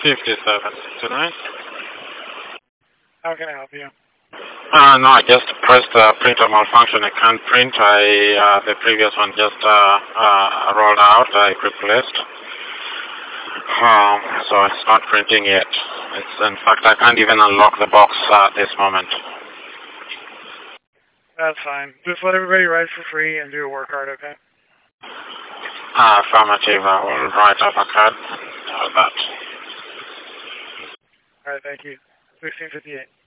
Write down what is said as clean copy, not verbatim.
5769. How can I help you? No, I just pressed the printer malfunction. I can't print. The previous one just rolled out. I replaced. So it's not printing yet. In fact, I can't even unlock the box at this moment. That's fine. Just let everybody write for free and do a work hard, okay? Affirmative. I will write up a card. That. All right, thank you. 1658.